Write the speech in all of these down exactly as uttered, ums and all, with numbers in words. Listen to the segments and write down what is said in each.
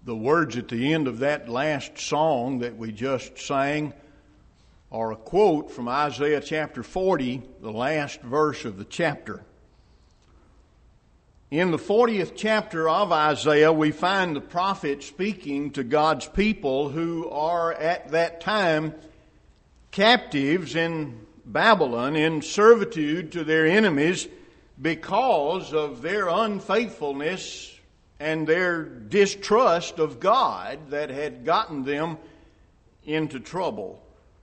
The words at the end of that last song that we just sang are a quote from Isaiah chapter forty, the last verse of the chapter. In the fortieth chapter of Isaiah, we find the prophet speaking to God's people who are at that time captives in Babylon, in servitude to their enemies because of their unfaithfulness and their distrust of God that had gotten them into trouble.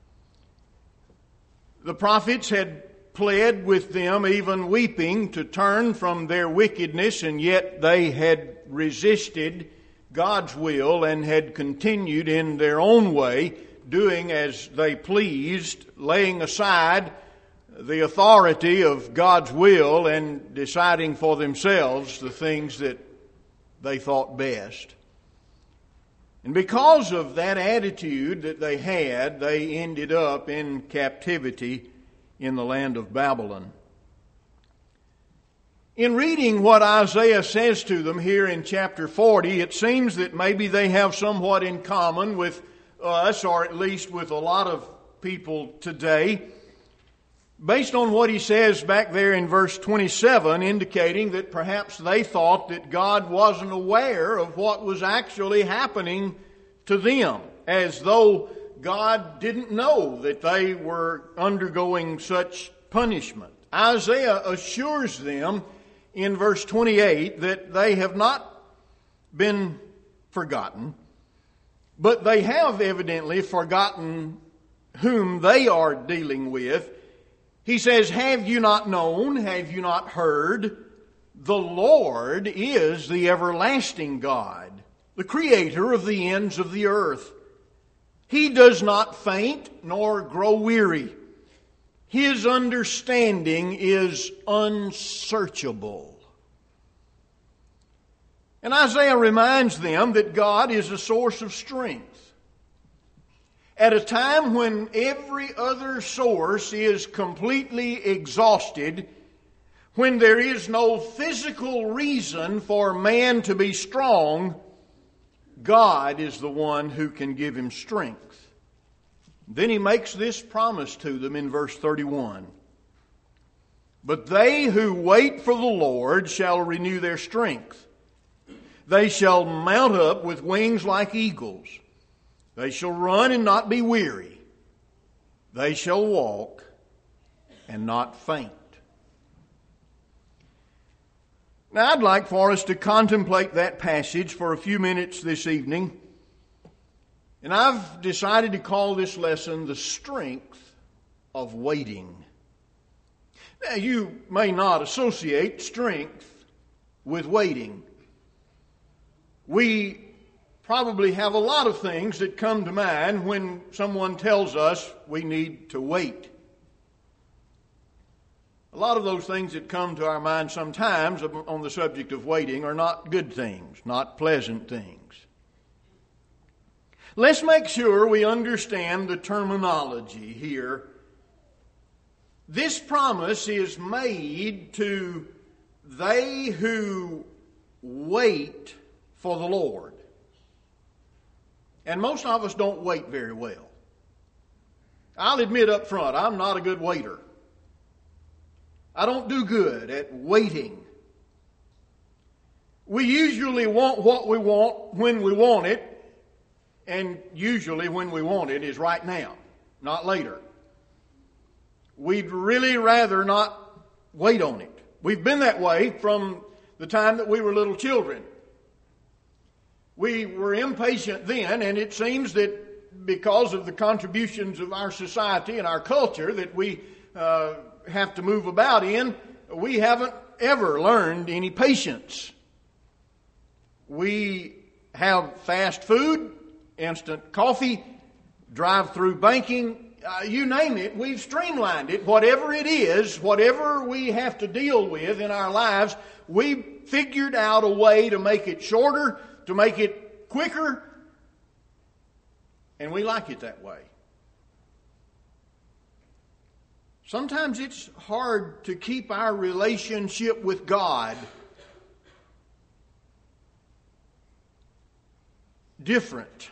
The prophets had pled with them, even weeping, to turn from their wickedness, and yet they had resisted God's will and had continued in their own way, doing as they pleased, laying aside the authority of God's will and deciding for themselves the things that they thought best. And because of that attitude that they had, they ended up in captivity in the land of Babylon. In reading what Isaiah says to them here in chapter forty, it seems that maybe they have somewhat in common with us, or at least with a lot of people today, based on what he says back there in verse twenty-seven, indicating that perhaps they thought that God wasn't aware of what was actually happening to them, as though God didn't know that they were undergoing such punishment. Isaiah assures them in verse twenty-eight that they have not been forgotten, but they have evidently forgotten whom they are dealing with. He says, "Have you not known? Have you not heard? The Lord is the everlasting God, the creator of the ends of the earth. He does not faint nor grow weary. His understanding is unsearchable." And Isaiah reminds them that God is a source of strength. At a time when every other source is completely exhausted, when there is no physical reason for man to be strong, God is the one who can give him strength. Then he makes this promise to them in verse thirty-one. "But they who wait for the Lord shall renew their strength. They shall mount up with wings like eagles. They shall run and not be weary. They shall walk and not faint." Now, I'd like for us to contemplate that passage for a few minutes this evening. And I've decided to call this lesson, "The Strength of Waiting." Now, you may not associate strength with waiting. We probably have a lot of things that come to mind when someone tells us we need to wait. A lot of those things that come to our mind sometimes on the subject of waiting are not good things, not pleasant things. Let's make sure we understand the terminology here. This promise is made to they who wait for the Lord. And most of us don't wait very well. I'll admit up front, I'm not a good waiter. I don't do good at waiting. We usually want what we want when we want it, and usually when we want it is right now, not later. We'd really rather not wait on it. We've been that way from the time that we were little children. We were impatient then, and it seems that because of the contributions of our society and our culture that we uh, have to move about in, we haven't ever learned any patience. We have fast food, instant coffee, drive-through banking, uh, you name it, we've streamlined it. Whatever it is, whatever we have to deal with in our lives, we've figured out a way to make it shorter, to make it quicker, and we like it that way. Sometimes it's hard to keep our relationship with God different,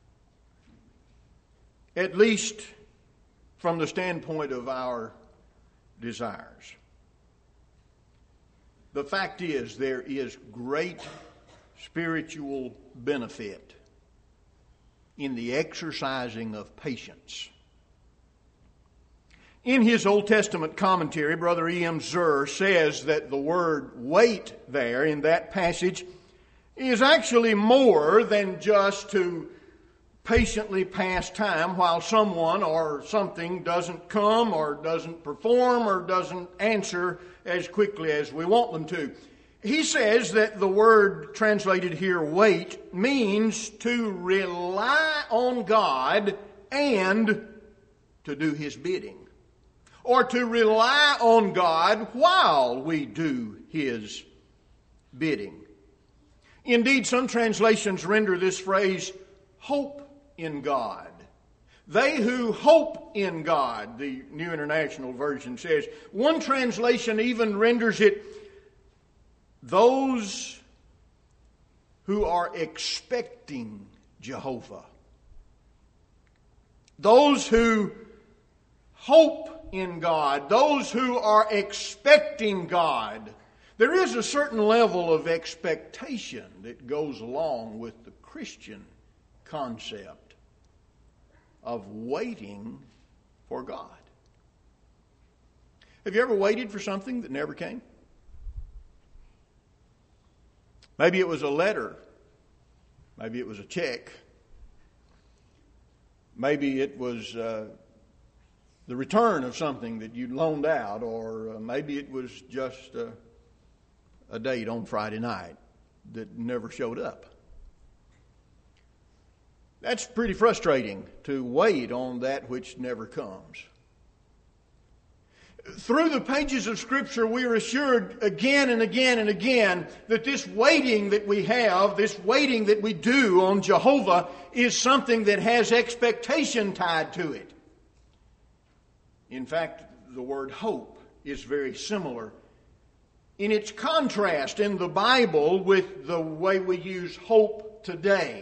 at least from the standpoint of our desires. The fact is, there is great spiritual benefit in the exercising of patience. In his Old Testament commentary, Brother E M Zur says that the word wait there in that passage is actually more than just to patiently pass time while someone or something doesn't come or doesn't perform or doesn't answer as quickly as we want them to. He says that the word translated here, wait, means to rely on God and to do His bidding. Or to rely on God while we do His bidding. Indeed, some translations render this phrase, hope in God. They who hope in God, the New International Version says. One translation even renders it, those who are expecting Jehovah. Those who hope in God, those who are expecting God. There is a certain level of expectation that goes along with the Christian concept of waiting for God. Have you ever waited for something that never came? Maybe it was a letter. Maybe it was a check. Maybe it was uh, the return of something that you'd loaned out, or uh, maybe it was just uh, a date on Friday night that never showed up. That's pretty frustrating, to wait on that which never comes. Through the pages of Scripture, we are assured again and again and again that this waiting that we have, this waiting that we do on Jehovah, is something that has expectation tied to it. In fact, the word hope is very similar in its contrast in the Bible with the way we use hope today.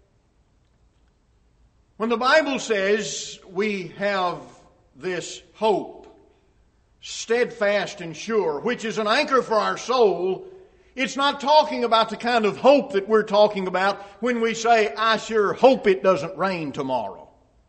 When the Bible says we have this hope, steadfast and sure, which is an anchor for our soul, it's not talking about the kind of hope that we're talking about when we say, I sure hope it doesn't rain tomorrow.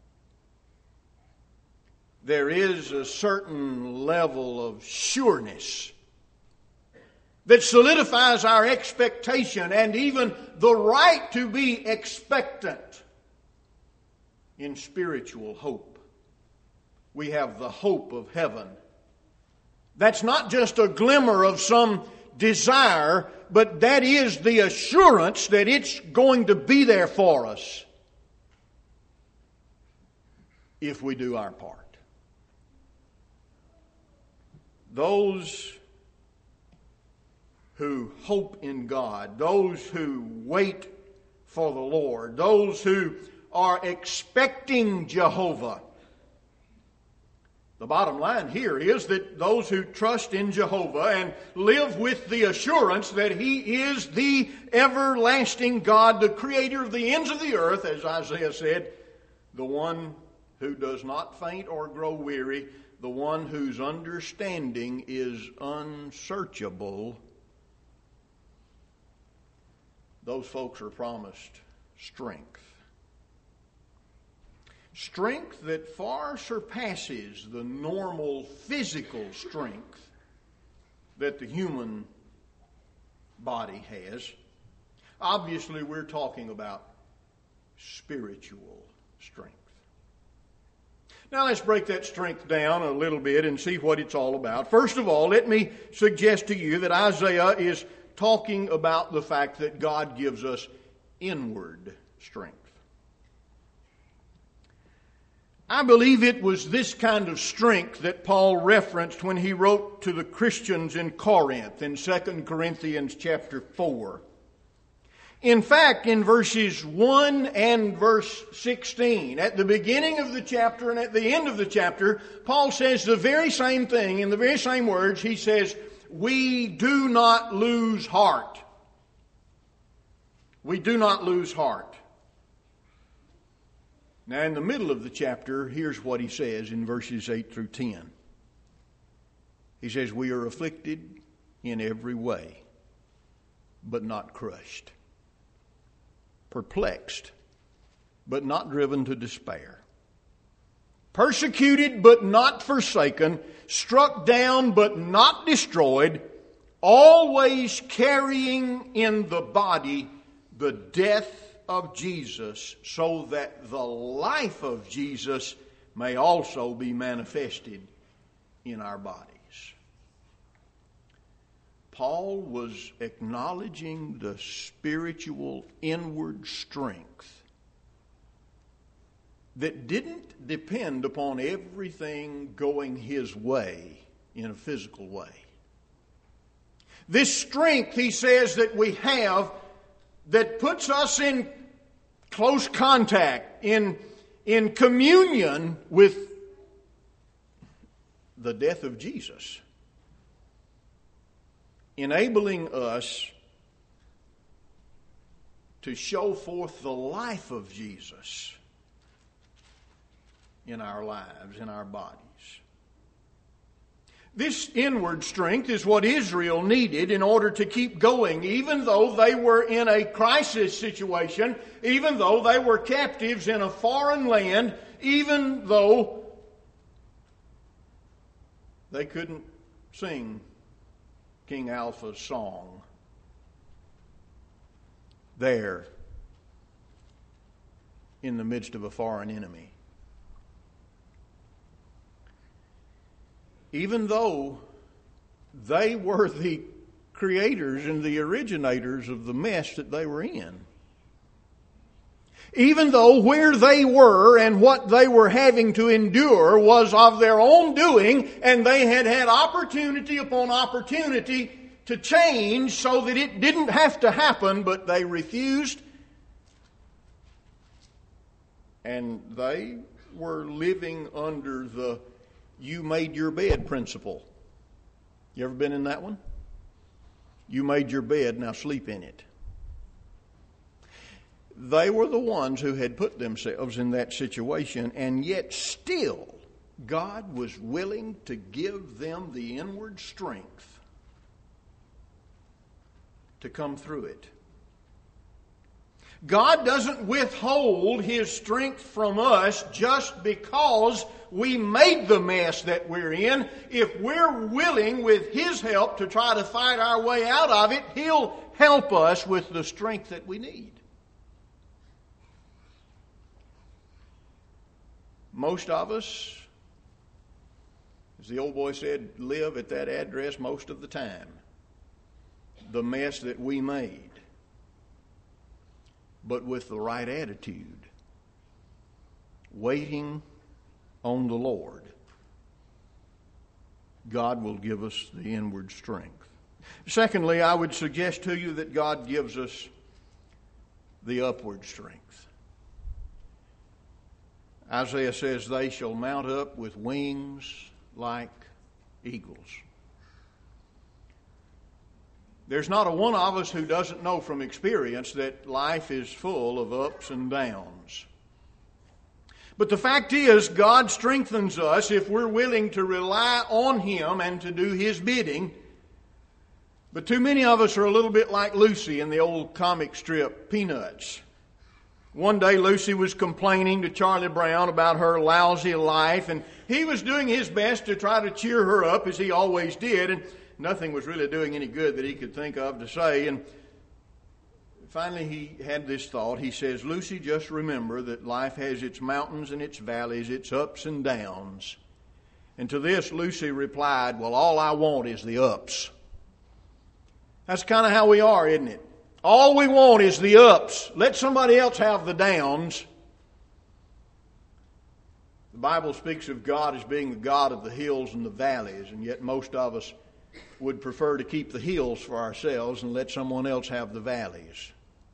There is a certain level of sureness that solidifies our expectation and even the right to be expectant in spiritual hope. We have the hope of heaven. That's not just a glimmer of some desire, but that is the assurance that it's going to be there for us if we do our part. Those who hope in God, those who wait for the Lord, those who are expecting Jehovah. The bottom line here is that those who trust in Jehovah and live with the assurance that He is the everlasting God, the creator of the ends of the earth, as Isaiah said, the one who does not faint or grow weary, the one whose understanding is unsearchable, those folks are promised strength. Strength that far surpasses the normal physical strength that the human body has. Obviously, we're talking about spiritual strength. Now let's break that strength down a little bit and see what it's all about. First of all, let me suggest to you that Isaiah is talking about the fact that God gives us inward strength. I believe it was this kind of strength that Paul referenced when he wrote to the Christians in Corinth in Second Corinthians chapter four. In fact, in verses one and verse sixteen, at the beginning of the chapter and at the end of the chapter, Paul says the very same thing in the very same words. He says, we do not lose heart. We do not lose heart. Now, in the middle of the chapter, here's what he says in verses eight through ten. He says, we are afflicted in every way, but not crushed. Perplexed, but not driven to despair. Persecuted, but not forsaken. Struck down, but not destroyed. Always carrying in the body the death of Jesus, so that the life of Jesus may also be manifested in our bodies. Paul was acknowledging the spiritual inward strength that didn't depend upon everything going his way in a physical way. This strength, he says, that we have that puts us in close contact, in, in communion with the death of Jesus, enabling us to show forth the life of Jesus in our lives, in our bodies. This inward strength is what Israel needed in order to keep going, even though they were in a crisis situation, even though they were captives in a foreign land, even though they couldn't sing King Alpha's song there in the midst of a foreign enemy. Even though they were the creators and the originators of the mess that they were in. Even though where they were and what they were having to endure was of their own doing, and they had had opportunity upon opportunity to change so that it didn't have to happen, but they refused. And they were living under the you made your bed principle. You ever been in that one? You made your bed, now sleep in it. They were the ones who had put themselves in that situation, and yet still God was willing to give them the inward strength to come through it. God doesn't withhold His strength from us just because we made the mess that we're in. If we're willing, with His help, to try to fight our way out of it, He'll help us with the strength that we need. Most of us, as the old boy said, live at that address most of the time. The mess that we made. But with the right attitude, waiting on the Lord, God will give us the inward strength. Secondly, I would suggest to you that God gives us the upward strength. Isaiah says, they shall mount up with wings like eagles. There's not a one of us who doesn't know from experience that life is full of ups and downs. But the fact is, God strengthens us if we're willing to rely on Him and to do His bidding. But too many of us are a little bit like Lucy in the old comic strip, Peanuts. One day Lucy was complaining to Charlie Brown about her lousy life, and he was doing his best to try to cheer her up, as he always did, and nothing was really doing any good that he could think of to say. And finally he had this thought. He says, Lucy, just remember that life has its mountains and its valleys, its ups and downs. And to this Lucy replied, well, all I want is the ups. That's kind of how we are, isn't it? All we want is the ups. Let somebody else have the downs. The Bible speaks of God as being the God of the hills and the valleys, and yet most of us would prefer to keep the hills for ourselves and let someone else have the valleys.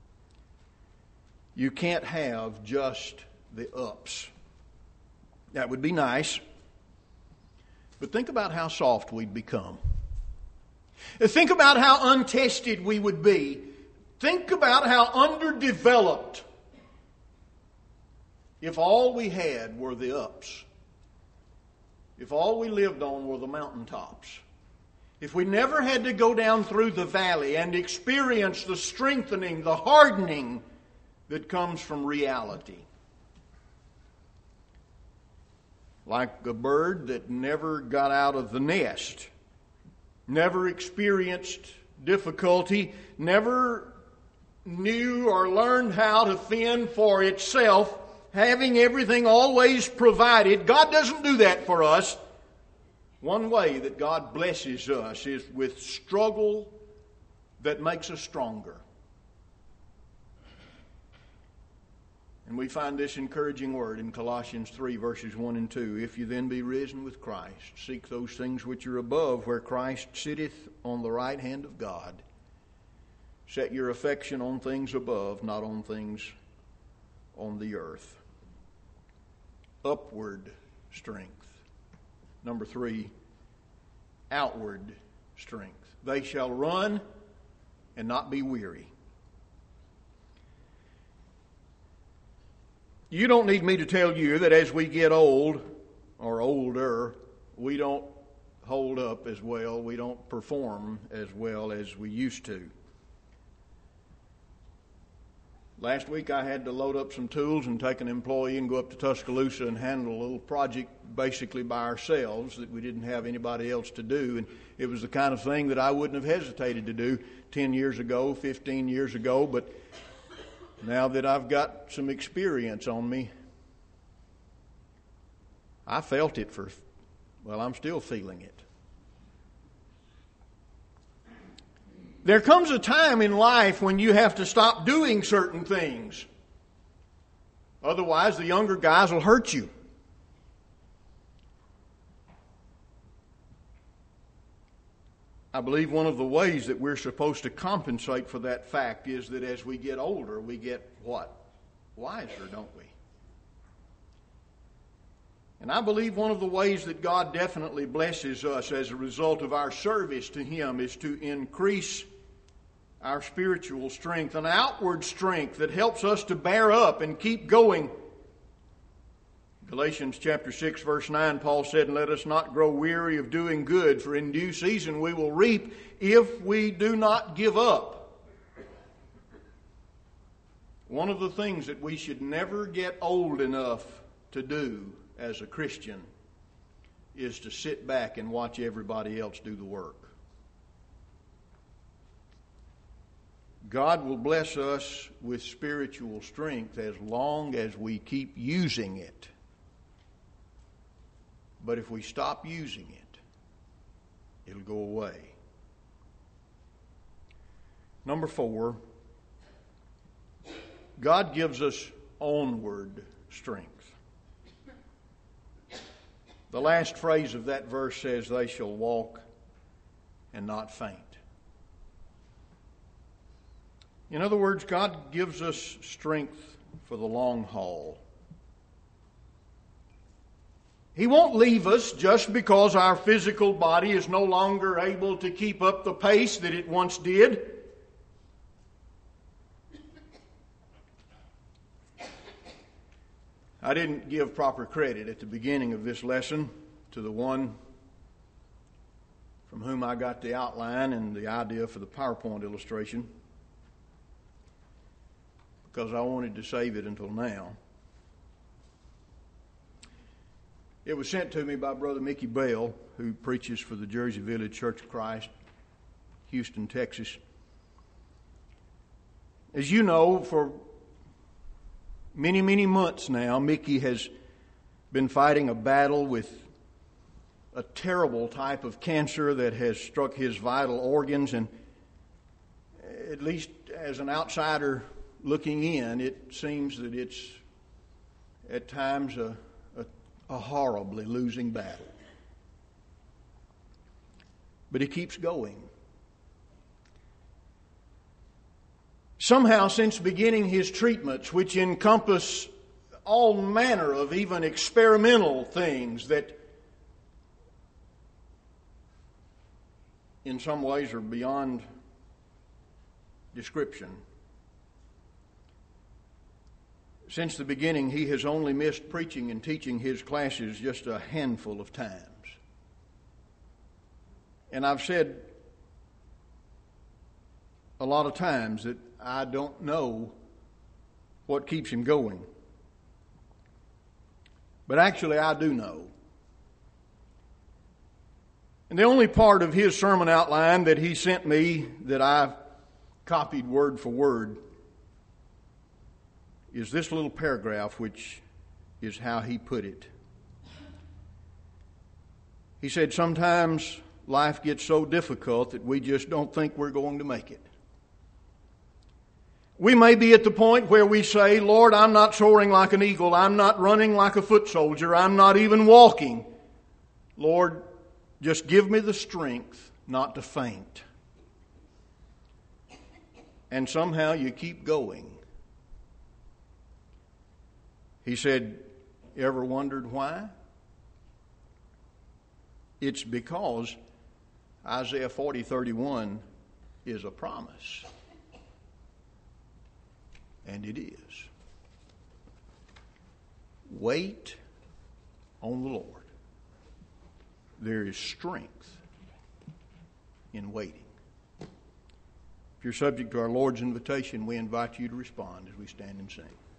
You can't have just the ups. That would be nice. But think about how soft we'd become. Think about how untested we would be. Think about how underdeveloped if all we had were the ups, if all we lived on were the mountaintops, if we never had to go down through the valley and experience the strengthening, the hardening that comes from reality. Like a bird that never got out of the nest, never experienced difficulty, never knew or learned how to fend for itself, having everything always provided. God doesn't do that for us. One way that God blesses us is with struggle that makes us stronger. And we find this encouraging word in Colossians three, verses one and two. If you then be risen with Christ, seek those things which are above, where Christ sitteth on the right hand of God. Set your affection on things above, not on things on the earth. Upward strength. Number three, outward strength. They shall run and not be weary. You don't need me to tell you that as we get old or older, we don't hold up as well, we don't perform as well as we used to. Last week I had to load up some tools and take an employee and go up to Tuscaloosa and handle a little project basically by ourselves that we didn't have anybody else to do. And it was the kind of thing that I wouldn't have hesitated to do ten years ago, fifteen years ago. But now that I've got some experience on me, I felt it for, well, I'm still feeling it. There comes a time in life when you have to stop doing certain things. Otherwise, the younger guys will hurt you. I believe one of the ways that we're supposed to compensate for that fact is that as we get older, we get what? Wiser, don't we? And I believe one of the ways that God definitely blesses us as a result of our service to Him is to increase our spiritual strength, an outward strength that helps us to bear up and keep going. Galatians chapter six, verse nine, Paul said, "And let us not grow weary of doing good, for in due season we will reap if we do not give up." One of the things that we should never get old enough to do as a Christian is to sit back and watch everybody else do the work. God will bless us with spiritual strength as long as we keep using it. But if we stop using it, it'll go away. Number four, God gives us onward strength. The last phrase of that verse says, "They shall walk and not faint." In other words, God gives us strength for the long haul. He won't leave us just because our physical body is no longer able to keep up the pace that it once did. I didn't give proper credit at the beginning of this lesson to the one from whom I got the outline and the idea for the PowerPoint illustration, because I wanted to save it until now. It was sent to me by Brother Mickey Bell, who preaches for the Jersey Village Church of Christ, Houston, Texas. As you know, for many, many months now, Mickey has been fighting a battle with a terrible type of cancer that has struck his vital organs, and at least as an outsider looking in, it seems that it's at times a, a, a horribly losing battle. But he keeps going. Somehow, since beginning his treatments, which encompass all manner of even experimental things that in some ways are beyond description, Since the beginning, he has only missed preaching and teaching his classes just a handful of times. And I've said a lot of times that I don't know what keeps him going. But actually, I do know. And the only part of his sermon outline that he sent me that I copied word for word is this little paragraph, which is how he put it. He said, sometimes life gets so difficult that we just don't think we're going to make it. We may be at the point where we say, Lord, I'm not soaring like an eagle. I'm not running like a foot soldier. I'm not even walking. Lord, just give me the strength not to faint. And somehow you keep going. He said, ever wondered why? It's because Isaiah forty thirty-one is a promise. And it is. Wait on the Lord. There is strength in waiting. If you're subject to our Lord's invitation, we invite you to respond as we stand and sing.